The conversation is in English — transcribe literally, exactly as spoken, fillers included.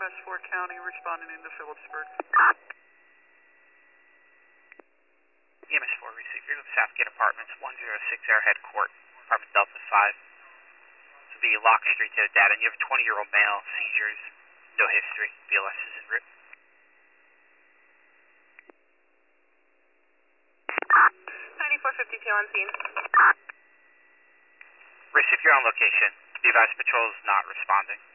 West Fork County, responding into Phillipsburg. E M S four, receive your Southgate Apartments, one oh six Arrowhead Court, apartment Delta five. This will be Lock Street to the data, and you have a twenty-year-old male, seizures, no history, B L S is en route. ninety-four fifty-two on scene. Risk, if you're on location, the advised patrol is not responding.